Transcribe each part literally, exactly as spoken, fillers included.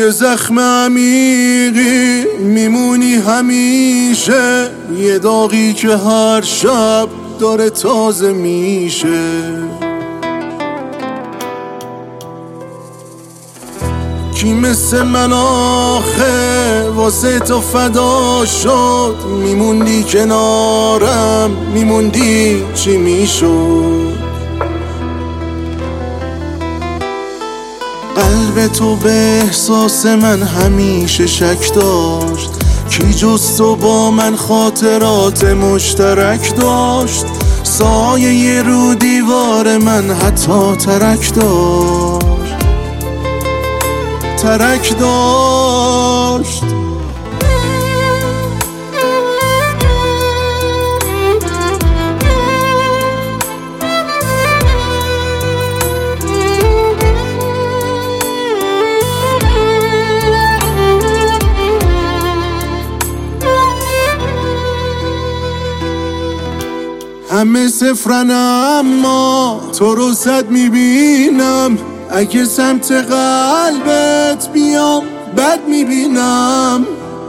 توی زخم عمیقی میمونی همیشه، یه داغی که هر شب داره تازه میشه. کی مثل من آخه واسه تو فدا شد، میموندی کنارم میموندی چی میشد. قلب تو به احساس من همیشه شک داشت، کی جز تو با من خاطرات مشترک داشت. سایه رو دیوار من حتی ترک داشت، ترک داشت. همه صفرن اما تو رو صد میبینم، اگه سمت قلبت بیام بد میبینم.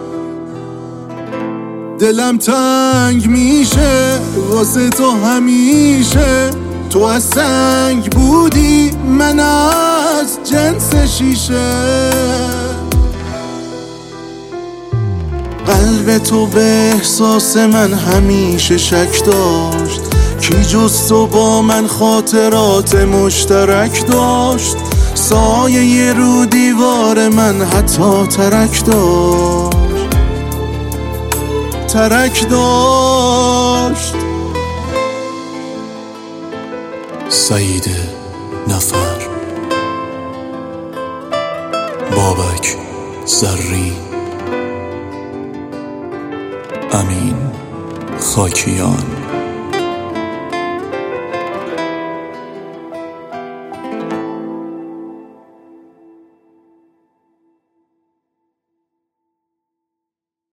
دلم تنگ میشه واسه تو همیشه، تو از سنگ بودی من از جنس شیشه. قلب تو به احساس من همیشه شک داشت، کی جز تو با من خاطرات مشترک داشت. سایه رو دیوار من حتی ترک داشت، ترک داشت. سعید نفر، بابک زرین، امین خاکیان.